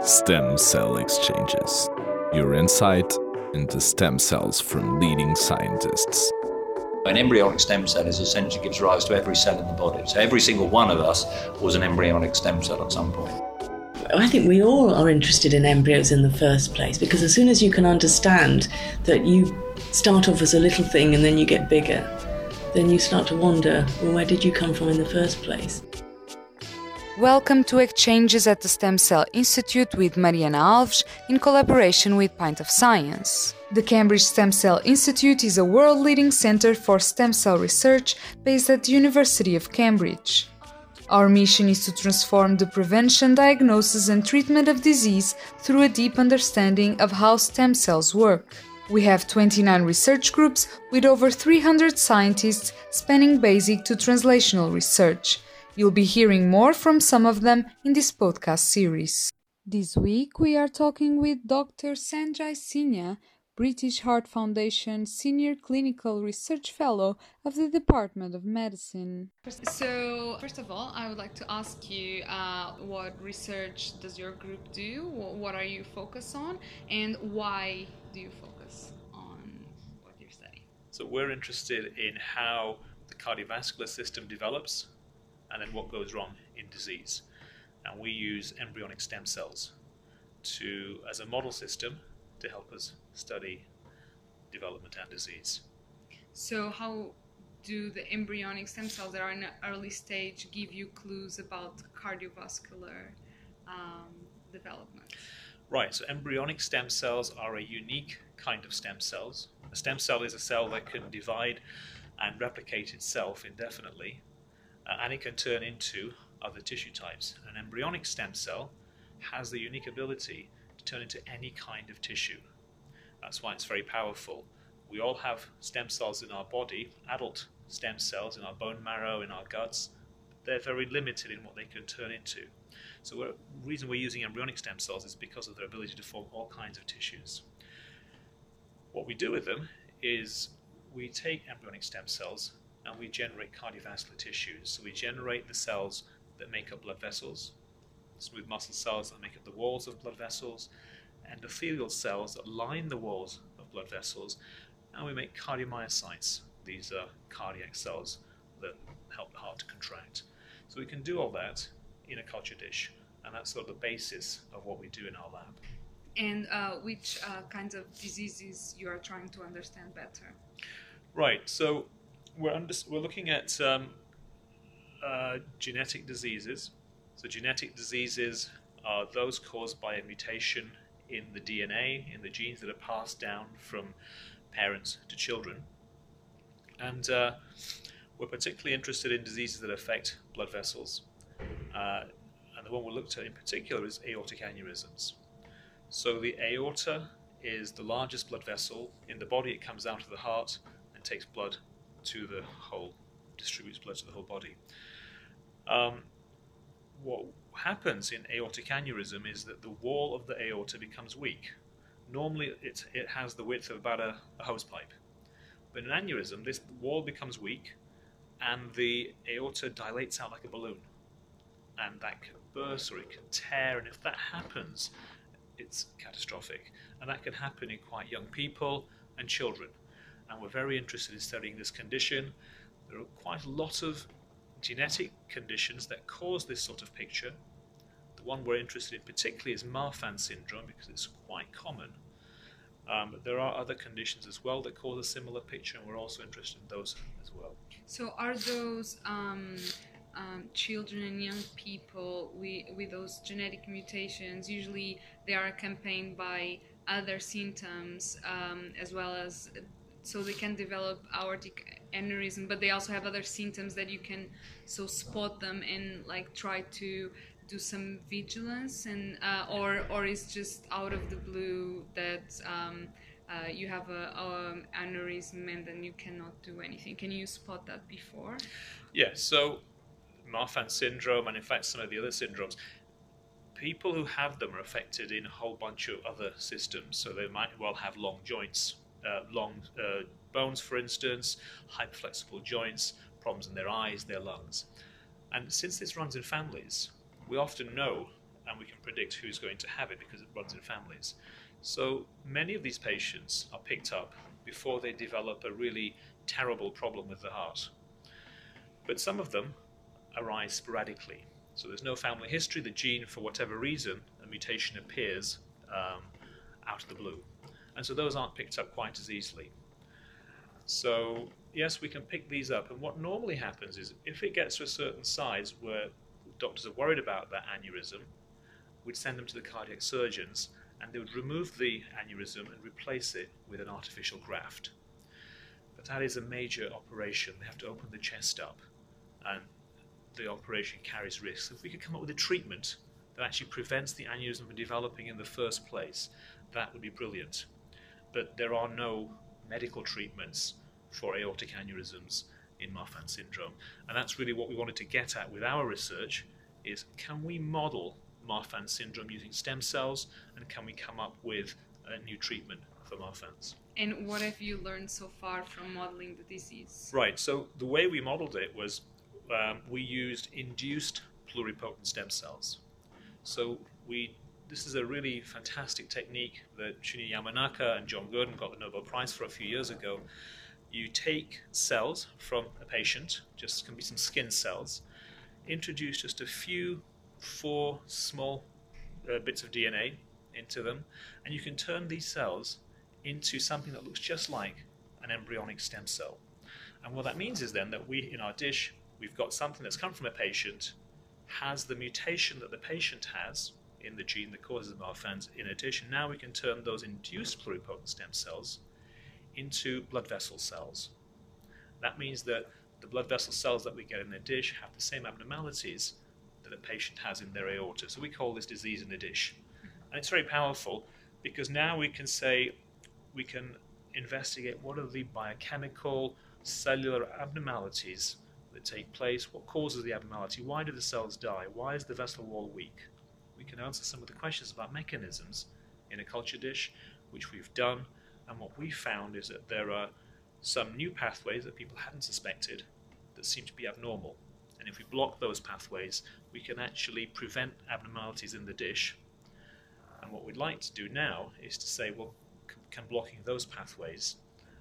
Stem Cell Exchanges. Your insight into stem cells from leading scientists. An embryonic stem cell is essentially gives rise to every cell in the body. So every single one of us was an embryonic stem cell at some point. I think we all are interested in embryos in the first place, because as soon as you can understand that you start off as a little thing and then you get bigger, then you start to wonder, well, where did you come from in the first place? Welcome to Exchanges at the Stem Cell Institute with Mariana Alves in collaboration with Pint of Science. The Cambridge Stem Cell Institute is a world-leading centre for stem cell research based at the University of Cambridge. Our mission is to transform the prevention, diagnosis and treatment of disease through a deep understanding of how stem cells work. We have 29 research groups with over 300 scientists spanning basic to translational research. You'll be hearing more from some of them in this podcast series. This week we are talking with Dr. Sanjay Sinya, British Heart Foundation Senior Clinical Research Fellow of the Department of Medicine. So, first of all, I would like to ask you what research does your group do? What are you focused on? And why do you focus on what you're studying? So we're interested in how the cardiovascular system develops and then what goes wrong in disease. And we use embryonic stem cells as a model system to help us study development and disease. So how do the embryonic stem cells that are in an early stage give you clues about cardiovascular development? Right, so embryonic stem cells are a unique kind of stem cells. A stem cell is a cell that can divide and replicate itself indefinitely, and it can turn into other tissue types. An embryonic stem cell has the unique ability to turn into any kind of tissue. That's why it's very powerful. We all have stem cells in our body, adult stem cells in our bone marrow, in our guts. They're very limited in what they can turn into. So the reason we're using embryonic stem cells is because of their ability to form all kinds of tissues. What we do with them is we take embryonic stem cells and we generate cardiovascular tissues. So we generate the cells that make up blood vessels, smooth muscle cells that make up the walls of blood vessels, endothelial cells that line the walls of blood vessels, and we make cardiomyocytes. These are cardiac cells that help the heart to contract. So we can do all that in a culture dish, and that's sort of the basis of what we do in our lab. And which kinds of diseases you are trying to understand better? Right, so we're looking at genetic diseases. So genetic diseases are those caused by a mutation in the DNA, in the genes that are passed down from parents to children. And we're particularly interested in diseases that affect blood vessels. And the one we looked at in particular is aortic aneurysms. So the aorta is the largest blood vessel in the body. It comes out of the heart and takes blood to the whole, distributes blood to the whole body. What happens in aortic aneurysm is that the wall of the aorta becomes weak. Normally it has the width of about a hose pipe. But in an aneurysm, this wall becomes weak and the aorta dilates out like a balloon. And that can burst or it can tear, and if that happens, it's catastrophic. And that can happen in quite young people and children. And we're very interested in studying this condition. There are quite a lot of genetic conditions that cause this sort of picture. The one we're interested in particularly is Marfan syndrome because it's quite common. But there are other conditions as well that cause a similar picture, and we're also interested in those as well. So are those children and young people with those genetic mutations, usually they are accompanied by other symptoms as well as, so they can develop aortic aneurysm, but they also have other symptoms that you can spot them and like try to do some vigilance, and or is just out of the blue that you have a aneurysm and then you cannot do anything. Can you spot that before? Yeah, so Marfan syndrome, and in fact some of the other syndromes, people who have them are affected in a whole bunch of other systems. So they might well have long joints, long bones, for instance, hyperflexible joints, problems in their eyes, their lungs. And since this runs in families, we often know and we can predict who's going to have it because it runs in families. So many of these patients are picked up before they develop a really terrible problem with the heart. But some of them arise sporadically. So there's no family history, the gene, for whatever reason, a mutation appears out of the blue. And so those aren't picked up quite as easily. So yes, we can pick these up, and what normally happens is if it gets to a certain size where doctors are worried about that aneurysm, we'd send them to the cardiac surgeons, and they would remove the aneurysm and replace it with an artificial graft. But that is a major operation. They have to open the chest up, and the operation carries risks. If we could come up with a treatment that actually prevents the aneurysm from developing in the first place, that would be brilliant. But there are no medical treatments for aortic aneurysms in Marfan syndrome. And that's really what we wanted to get at with our research, is can we model Marfan syndrome using stem cells, and can we come up with a new treatment for Marfan's? And what have you learned so far from modeling the disease? Right, so the way we modeled it was we used induced pluripotent stem cells. So this is a really fantastic technique that Shinya Yamanaka and John Gurdon got the Nobel Prize for a few years ago. You take cells from a patient, just can be some skin cells, introduce just a few 4 small bits of DNA into them, and you can turn these cells into something that looks just like an embryonic stem cell. And what that means is then that in our dish, we've got something that's come from a patient, has the mutation that the patient has in the gene that causes Marfan's in addition. Now we can turn those induced pluripotent stem cells into blood vessel cells. That means that the blood vessel cells that we get in the dish have the same abnormalities that a patient has in their aorta. So we call this disease in the dish. And it's very powerful because now we can investigate what are the biochemical, cellular abnormalities that take place, what causes the abnormality, why do the cells die, why is the vessel wall weak? We can answer some of the questions about mechanisms in a culture dish, which we've done, and what we found is that there are some new pathways that people hadn't suspected that seem to be abnormal. And if we block those pathways, we can actually prevent abnormalities in the dish. And what we'd like to do now is to say, well, can blocking those pathways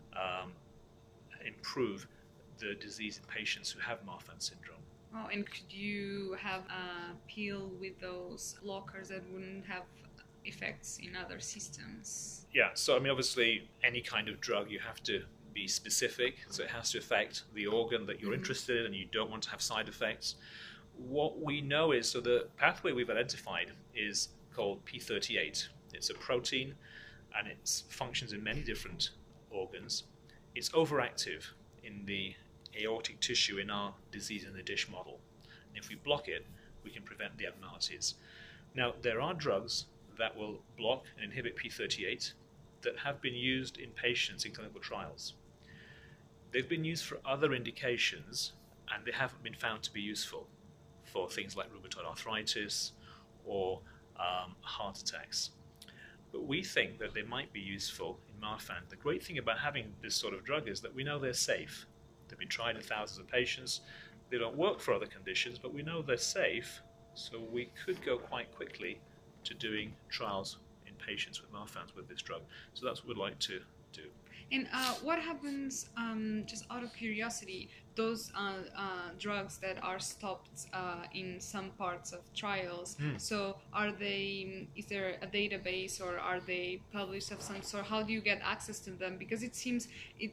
improve the disease in patients who have Marfan syndrome? Oh, and could you have a pill with those blockers that wouldn't have effects in other systems? Yeah, so I mean, obviously, any kind of drug, you have to be specific, so it has to affect the organ that you're interested in, and you don't want to have side effects. What we know is, so the pathway we've identified is called P38. It's a protein, and it functions in many different organs. It's overactive in the aortic tissue in our disease in the dish model. And if we block it, we can prevent the abnormalities. Now, there are drugs that will block and inhibit P38 that have been used in patients in clinical trials. They've been used for other indications, and they haven't been found to be useful for things like rheumatoid arthritis or heart attacks. But we think that they might be useful in Marfan. The great thing about having this sort of drug is that we know they're safe. They've been tried in thousands of patients. They don't work for other conditions, but we know they're safe, so we could go quite quickly to doing trials in patients with Marfan's with this drug. So that's what we'd like to do. And what happens, just out of curiosity, those drugs that are stopped in some parts of trials, so are they, is there a database or are they published of some sort? How do you get access to them? Because it seems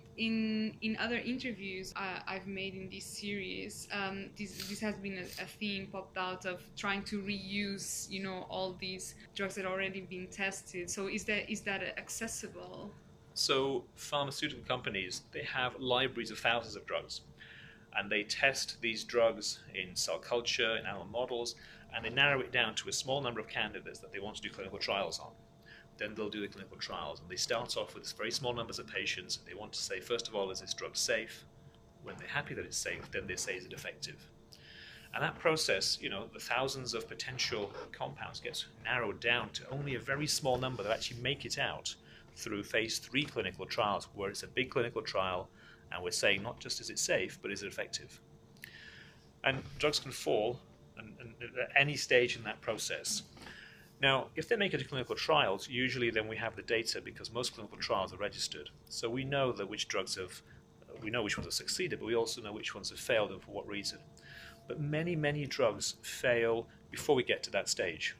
in other interviews I've made in this series, this has been a theme popped out of trying to reuse, all these drugs that are already been tested. So is that accessible? So pharmaceutical companies, they have libraries of thousands of drugs, and they test these drugs in cell culture, in animal models, and they narrow it down to a small number of candidates that they want to do clinical trials on. Then they'll do the clinical trials, and they start off with very small numbers of patients. They want to say, first of all, is this drug safe? When they're happy that it's safe, then they say, is it effective? And that process, the thousands of potential compounds gets narrowed down to only a very small number that actually make it out through phase 3 clinical trials, where it's a big clinical trial, and we're saying not just is it safe, but is it effective? And drugs can fall and at any stage in that process. Now, if they make it to clinical trials, usually then we have the data because most clinical trials are registered. So we know that we know which ones have succeeded, but we also know which ones have failed and for what reason. But many, many drugs fail before we get to that stage.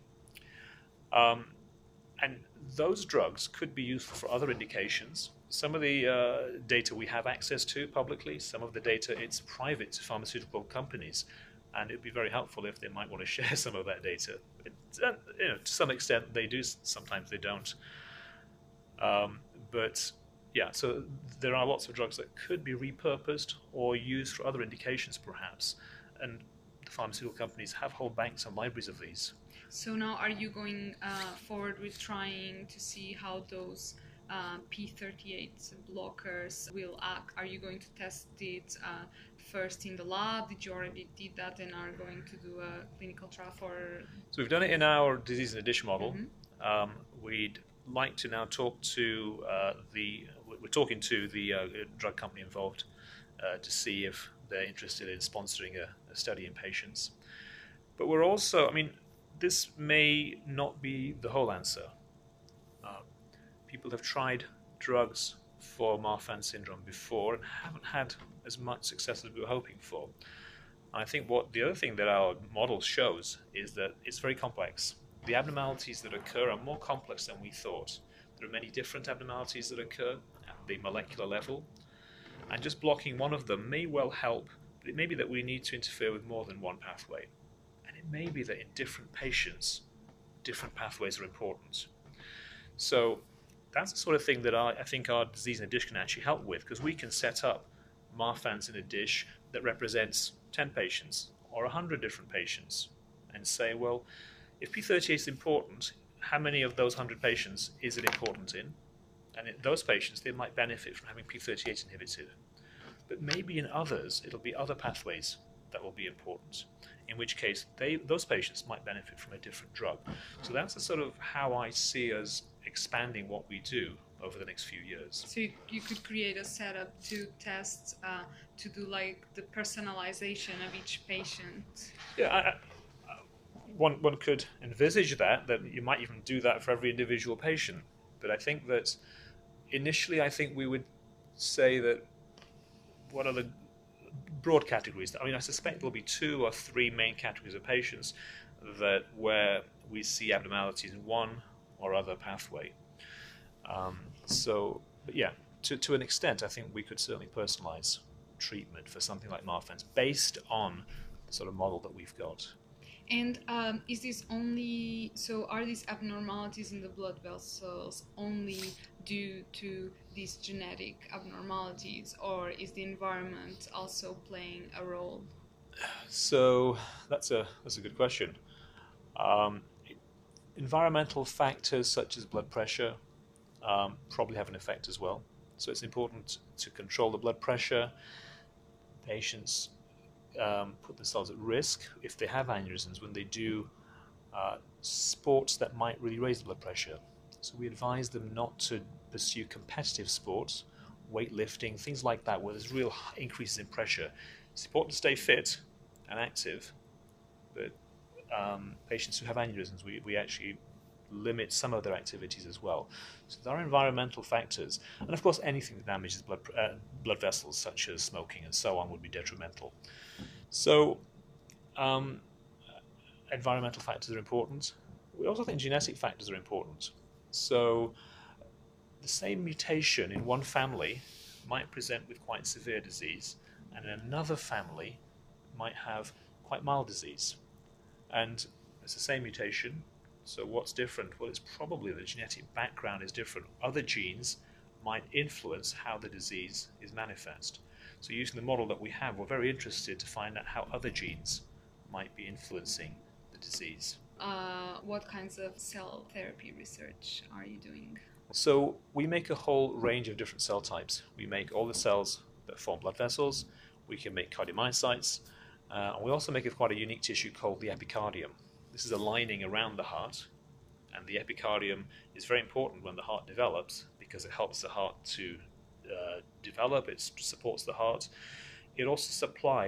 And those drugs could be useful for other indications. Some of the data we have access to publicly, some of the data it's private to pharmaceutical companies, and it would be very helpful if they might want to share some of that data. To some extent they do, sometimes they don't. But yeah, so there are lots of drugs that could be repurposed or used for other indications perhaps, and the pharmaceutical companies have whole banks and libraries of these. So now are you going forward with trying to see how those P38 blockers will act? Are you going to test it first in the lab? Did you already did that and are going to do a clinical trial for? So we've done it in our disease in a dish model. We'd like to now talk to we're talking to the drug company involved to see if they're interested in sponsoring a study in patients. But we're also, this may not be the whole answer. People have tried drugs for Marfan syndrome before and haven't had as much success as we were hoping for. And I think the other thing that our model shows is that it's very complex. The abnormalities that occur are more complex than we thought. There are many different abnormalities that occur at the molecular level, and just blocking one of them may well help, but it may be that we need to interfere with more than one pathway. And it may be that in different patients, different pathways are important. So that's the sort of thing that I think our disease in a dish can actually help with, because we can set up Marfans in a dish that represents 10 patients or 100 different patients and say, well, if P38 is important, how many of those 100 patients is it important in? And in those patients, they might benefit from having P38 inhibited. But maybe in others, it'll be other pathways that will be important, in which case those patients might benefit from a different drug. So that's the sort of how I see us expanding what we do over the next few years. So you could create a setup to test, to do like the personalization of each patient. Yeah, one could envisage that you might even do that for every individual patient. But I think that initially, we would say that what are the broad categories? I suspect there'll be 2 or 3 main categories of patients where we see abnormalities in one or other pathway. But yeah, to an extent, I think we could certainly personalize treatment for something like Marfan's based on the sort of model that we've got. And is this only, so are these abnormalities in the blood vessels only due to these genetic abnormalities, or is the environment also playing a role? So that's a good question. Environmental factors such as blood pressure probably have an effect as well. So it's important to control the blood pressure. Patients put themselves at risk if they have aneurysms when they do sports that might really raise the blood pressure. So we advise them not to pursue competitive sports, weightlifting, things like that, where there's real increases in pressure. It's important to stay fit and active, but patients who have aneurysms, we actually limit some of their activities as well. So there are environmental factors, and of course anything that damages blood vessels, such as smoking and so on, would be detrimental. So environmental factors are important. We also think genetic factors are important. So the same mutation in one family might present with quite severe disease, and in another family might have quite mild disease. And it's the same mutation. So what's different? Well, it's probably the genetic background is different. Other genes might influence how the disease is manifest. So using the model that we have, we're very interested to find out how other genes might be influencing the disease. What kinds of cell therapy research are you doing? So we make a whole range of different cell types. We make all the cells that form blood vessels. We can make cardiomyocytes. And we also make quite a unique tissue called the epicardium. This is a lining around the heart, and the epicardium is very important when the heart develops because it helps the heart to develop, it supports the heart. It also supplies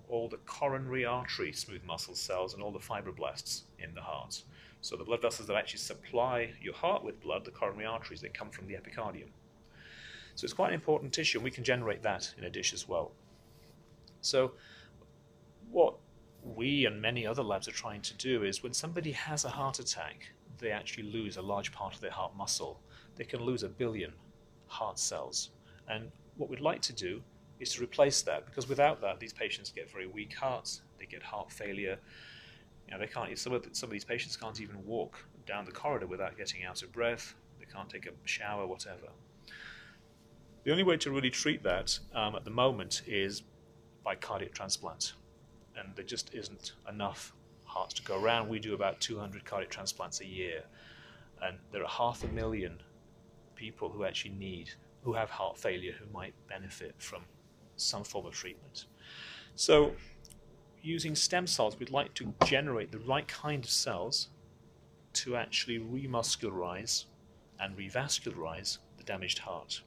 all the coronary artery smooth muscle cells and all the fibroblasts in the heart. So the blood vessels that actually supply your heart with blood, the coronary arteries, they come from the epicardium. So it's quite an important tissue, and we can generate that in a dish as well. So what we and many other labs are trying to do is when somebody has a heart attack, they actually lose a large part of their heart muscle. They can lose 1 billion heart cells. And what we'd like to do is to replace that, because without that, these patients get very weak hearts, they get heart failure. You know, they can't. Some of these patients can't even walk down the corridor without getting out of breath. They can't take a shower, whatever. The only way to really treat that at the moment is by cardiac transplant, and there just isn't enough hearts to go around. We do about 200 cardiac transplants a year, and there are 500,000 people who actually who have heart failure, who might benefit from some form of treatment. So using stem cells, we'd like to generate the right kind of cells to actually remuscularize and revascularize the damaged heart.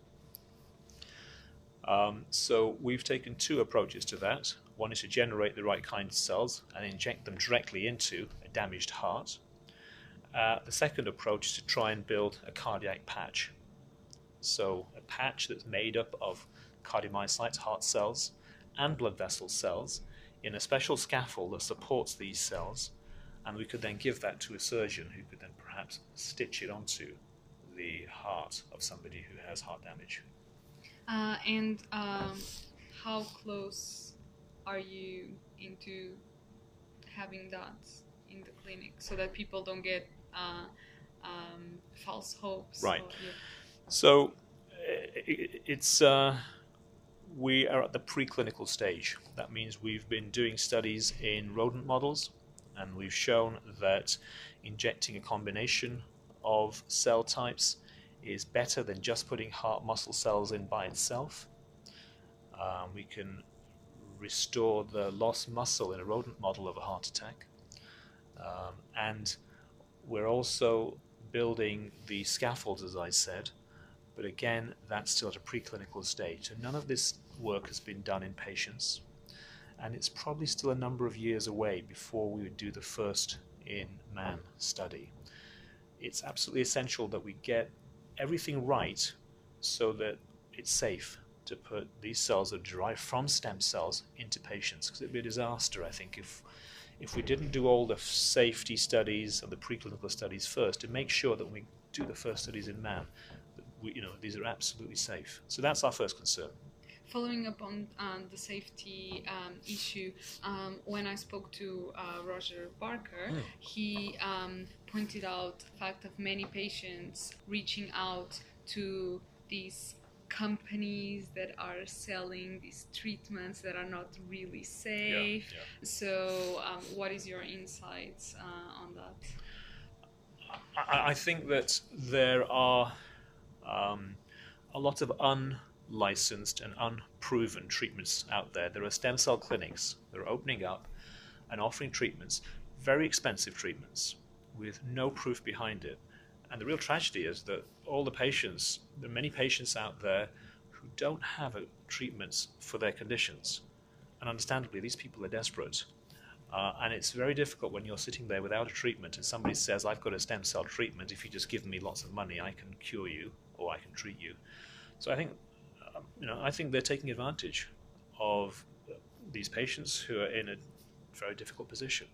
So we've taken 2 approaches to that. One is to generate the right kind of cells and inject them directly into a damaged heart. The second approach is to try and build a cardiac patch. So a patch that's made up of cardiomyocytes, heart cells, and blood vessel cells in a special scaffold that supports these cells, and we could then give that to a surgeon who could then perhaps stitch it onto the heart of somebody who has heart damage. And how close are you into having that in the clinic so that people don't get false hopes? Right. Or, yeah. So we are at the preclinical stage. That means we've been doing studies in rodent models, and we've shown that injecting a combination of cell types is better than just putting heart muscle cells in by itself. We can restore the lost muscle in a rodent model of a heart attack. And we're also building the scaffolds, as I said, but again, that's still at a preclinical stage. So none of this work has been done in patients, and it's probably still a number of years away before we would do the first in-man study. It's absolutely essential that we get everything right so that it's safe to put these cells that are derived from stem cells into patients, because it'd be a disaster, I think, if we didn't do all the safety studies and the preclinical studies first to make sure that when we do the first studies in man, that these are absolutely safe. So that's our first concern. Following up on the safety issue, when I spoke to Roger Barker, he pointed out the fact of many patients reaching out to these companies that are selling these treatments that are not really safe. Yeah. So what is your insights on that? I think that there are a lot of unlicensed and unproven treatments out there. There are stem cell clinics that are opening up and offering treatments, very expensive treatments, with no proof behind it. And the real tragedy is that all the patients, there are many patients out there who don't have treatments for their conditions. And understandably, these people are desperate. And it's very difficult when you're sitting there without a treatment and somebody says, I've got a stem cell treatment, if you just give me lots of money, I can cure you or I can treat you. So I think, I think they're taking advantage of these patients who are in a very difficult position.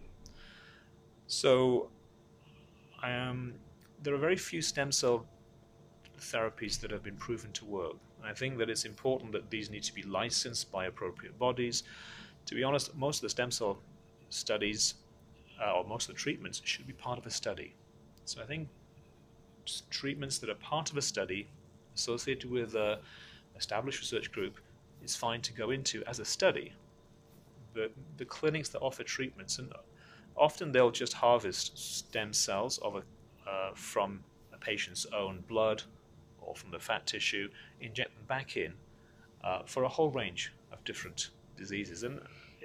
So there are very few stem cell therapies that have been proven to work. And I think that it's important that these need to be licensed by appropriate bodies. To be honest, most of the stem cell studies, or most of the treatments, should be part of a study. So I think treatments that are part of a study associated with an established research group is fine to go into as a study. But the clinics that offer treatments, and often they'll just harvest stem cells from a patient's own blood or from the fat tissue, inject them back in for a whole range of different diseases. And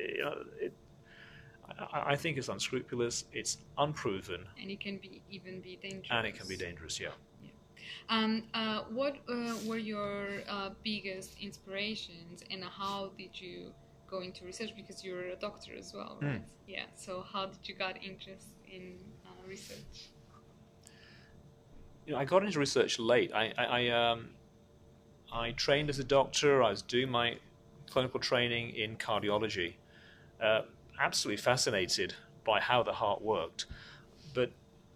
I think it's unscrupulous, it's unproven. And it can even be dangerous. And it can be dangerous, yeah. What were your biggest inspirations, and how did you go into research because you're a doctor as well, right? Yeah. So how did you got interest in research? I got into research late. I trained as a doctor. I was doing my clinical training in cardiology. Absolutely fascinated by how the heart worked, but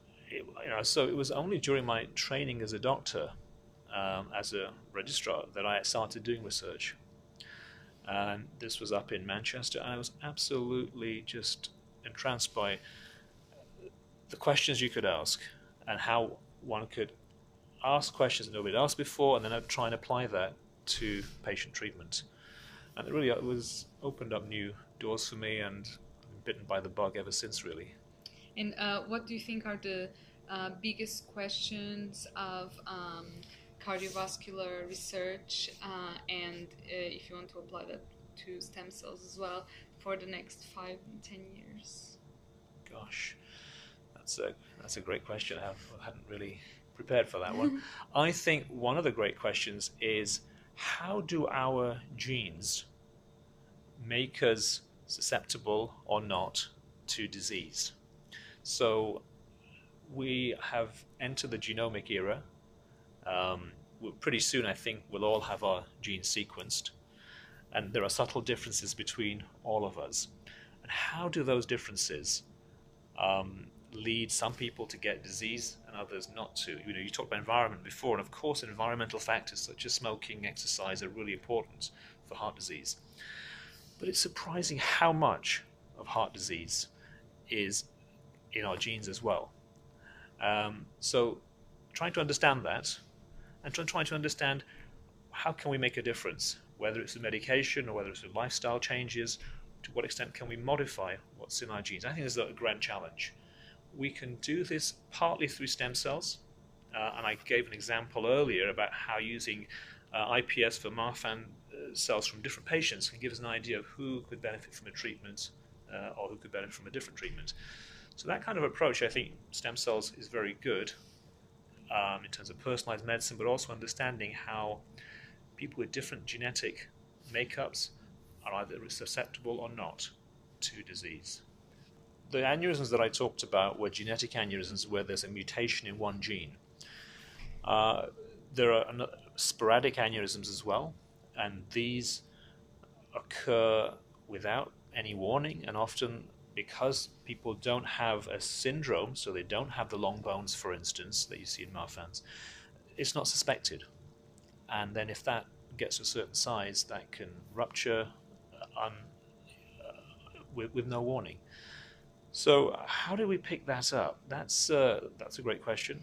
so it was only during my training as a doctor, as a registrar, that I started doing research. And this was up in Manchester, and I was absolutely just entranced by the questions you could ask and how one could ask questions that nobody had asked before, and then I'd try and apply that to patient treatment. And it really was opened up new doors for me, and I've been bitten by the bug ever since, really. And what do you think are the biggest questions of cardiovascular research, and if you want to apply that to stem cells as well, for the next 5 and 10 years? Gosh, that's a great question. I hadn't really prepared for that one. I think one of the great questions is, how do our genes make us susceptible or not to disease? So we have entered the genomic era. Pretty soon, I think, we'll all have our genes sequenced, and there are subtle differences between all of us. And how do those differences lead some people to get disease and others not to? You talked about environment before, and of course environmental factors such as smoking, exercise are really important for heart disease. But it's surprising how much of heart disease is in our genes as well. So trying to understand that, and trying to understand how can we make a difference, whether it's with medication or whether it's with lifestyle changes, to what extent can we modify what's in our genes? I think this is a grand challenge. We can do this partly through stem cells, and I gave an example earlier about how using iPS for Marfan cells from different patients can give us an idea of who could benefit from a treatment or who could benefit from a different treatment. So that kind of approach, I think stem cells is very good in terms of personalized medicine, but also understanding how people with different genetic makeups are either susceptible or not to disease. The aneurysms that I talked about were genetic aneurysms where there's a mutation in one gene. There are sporadic aneurysms as well, and these occur without any warning, and often because people don't have a syndrome, so they don't have the long bones, for instance, that you see in Marfan's, it's not suspected. And then if that gets a certain size, that can rupture with no warning. So how do we pick that up? That's a great question.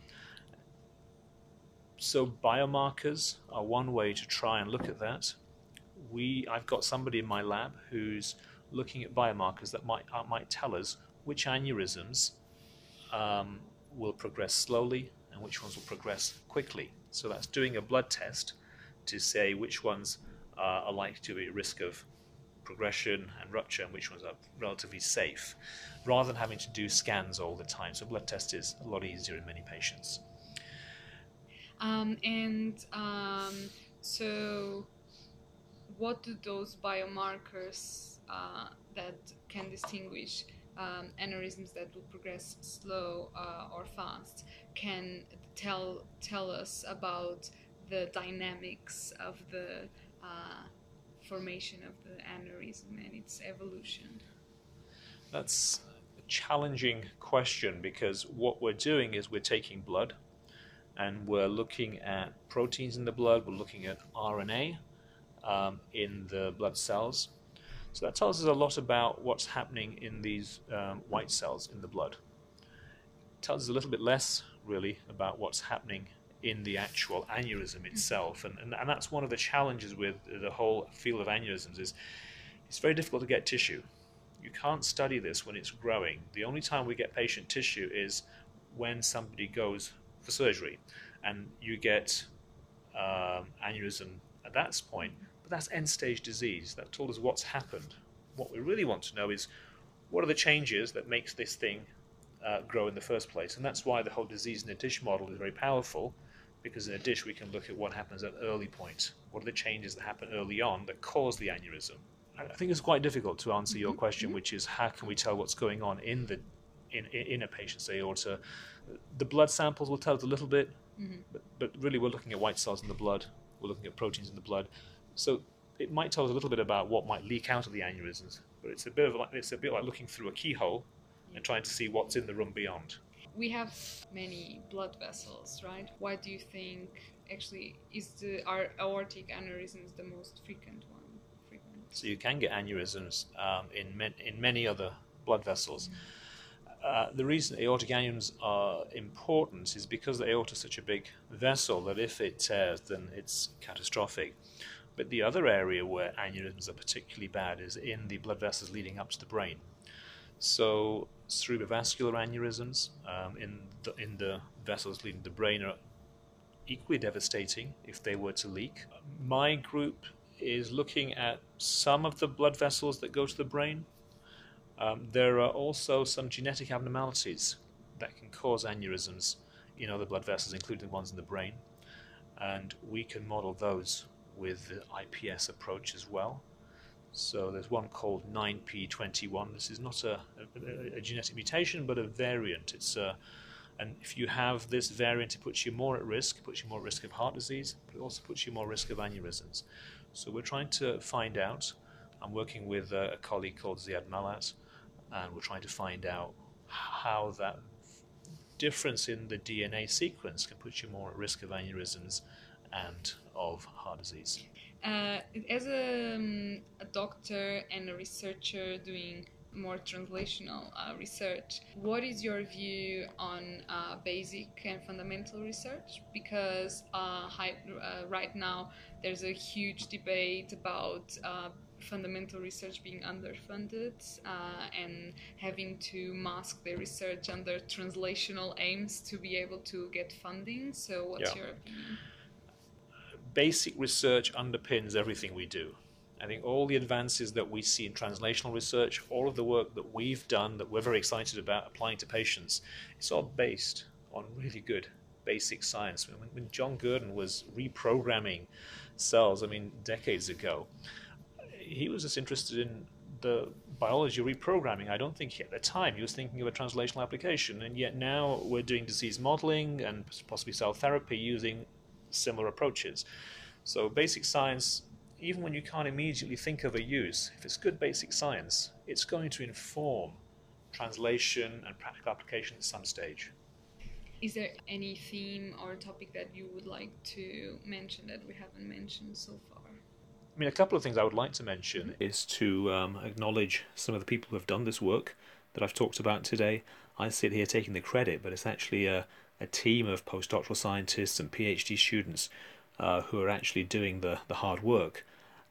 So biomarkers are one way to try and look at that. I've got somebody in my lab who's looking at biomarkers that might tell us which aneurysms will progress slowly and which ones will progress quickly. So that's doing a blood test to say which ones are likely to be at risk of progression and rupture and which ones are relatively safe, rather than having to do scans all the time. So blood test is a lot easier in many patients. So what do those biomarkers that can distinguish aneurysms that will progress slow or fast can tell us about the dynamics of the formation of the aneurysm and its evolution? That's a challenging question, because what we're doing is we're taking blood and we're looking at proteins in the blood, we're looking at RNA in the blood cells. So that tells us a lot about what's happening in these white cells in the blood. It tells us a little bit less, really, about what's happening in the actual aneurysm itself. And that's one of the challenges with the whole field of aneurysms is it's very difficult to get tissue. You can't study this when it's growing. The only time we get patient tissue is when somebody goes for surgery and you get aneurysm at that point. But that's end-stage disease. That told us what's happened. What we really want to know is what are the changes that makes this thing grow in the first place. And that's why the whole disease in a dish model is very powerful, because in a dish we can look at what happens at an early point. What are the changes that happen early on that cause the aneurysm? I think it's quite difficult to answer your question, which is how can we tell what's going on in a patient's aorta? The blood samples will tell us a little bit, but really we're looking at white cells in the blood, we're looking at proteins in the blood, so it might tell us a little bit about what might leak out of the aneurysms, but it's a bit like looking through a keyhole and trying to see what's in the room beyond. We have many blood vessels, right? Why do you think actually are aortic aneurysms the most frequent one? So you can get aneurysms in many other blood vessels. The reason aortic aneurysms are important is because the aorta is such a big vessel that if it tears, then it's catastrophic. But the other area where aneurysms are particularly bad is in the blood vessels leading up to the brain. So cerebrovascular aneurysms in the vessels leading to the brain are equally devastating if they were to leak. My group is looking at some of the blood vessels that go to the brain. There are also some genetic abnormalities that can cause aneurysms in other blood vessels, including the ones in the brain. And we can model those with the IPS approach as well. So there's one called 9p21. This is not a genetic mutation, but a variant. And if you have this variant, it puts you more at risk. It puts you more at risk of heart disease, but it also puts you more at risk of aneurysms. So we're trying to find out. I'm working with a colleague called Ziad Malat, and we're trying to find out how that difference in the DNA sequence can put you more at risk of aneurysms and of heart disease. As a doctor and a researcher doing more translational research, what is your view on basic and fundamental research? Because right now there's a huge debate about fundamental research being underfunded and having to mask their research under translational aims to be able to get funding. So what's your opinion? Basic research underpins everything we do. I think all the advances that we see in translational research, all of the work that we've done that we're very excited about applying to patients, it's all based on really good basic science. When John Gurdon was reprogramming cells, decades ago, he was just interested in the biology reprogramming. I don't think at the time he was thinking of a translational application, and yet now we're doing disease modeling and possibly cell therapy using similar approaches. So basic science, even when you can't immediately think of a use, if it's good basic science, it's going to inform translation and practical application at some stage. Is there any theme or topic that you would like to mention that we haven't mentioned so far? A couple of things I would like to mention is to acknowledge some of the people who have done this work that I've talked about today. I sit here taking the credit, but it's actually a team of postdoctoral scientists and PhD students who are actually doing the hard work.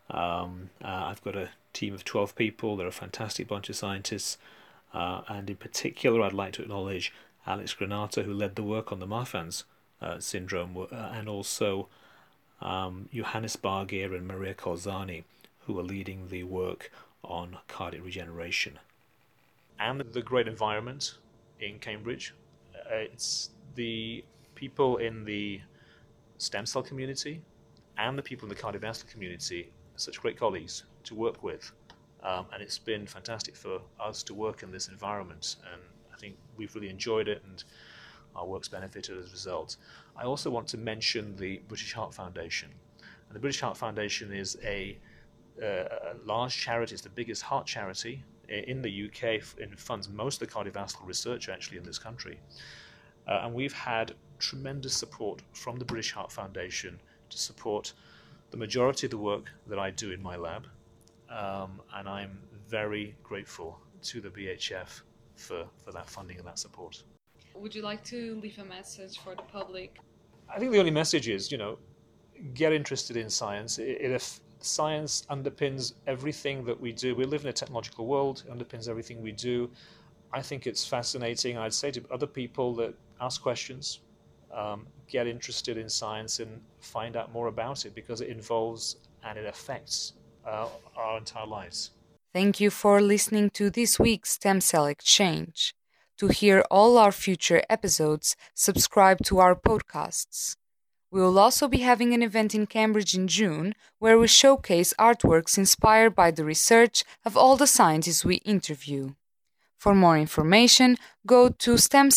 I've got a team of 12 people. They're a fantastic bunch of scientists, and in particular I'd like to acknowledge Alex Granata, who led the work on the Marfan's syndrome, and also Johannes Bargier and Maria Colzani, who are leading the work on cardiac regeneration. And the great environment in Cambridge. It's the people in the stem cell community and the people in the cardiovascular community, such great colleagues to work with. And it's been fantastic for us to work in this environment, and I think we've really enjoyed it and our work's benefited as a result. I also want to mention the British Heart Foundation. And the British Heart Foundation is a large charity. It's the biggest heart charity in the UK and funds most of the cardiovascular research actually in this country. And we've had tremendous support from the British Heart Foundation to support the majority of the work that I do in my lab. And I'm very grateful to the BHF for that funding and that support. Would you like to leave a message for the public? I think the only message is, get interested in science. If science underpins everything that we do, we live in a technological world, it underpins everything we do. I think it's fascinating. I'd say to other people that ask questions, get interested in science and find out more about it, because it involves and it affects our entire lives. Thank you for listening to this week's Stem Cell Exchange. To hear all our future episodes, subscribe to our podcasts. We will also be having an event in Cambridge in June where we showcase artworks inspired by the research of all the scientists we interview. For more information, go to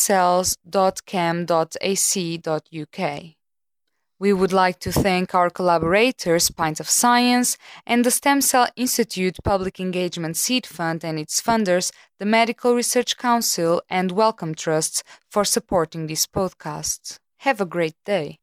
stemcells.cam.ac.uk. We would like to thank our collaborators, Pint of Science, and the Stem Cell Institute Public Engagement Seed Fund and its funders, the Medical Research Council and Wellcome Trusts, for supporting this podcast. Have a great day.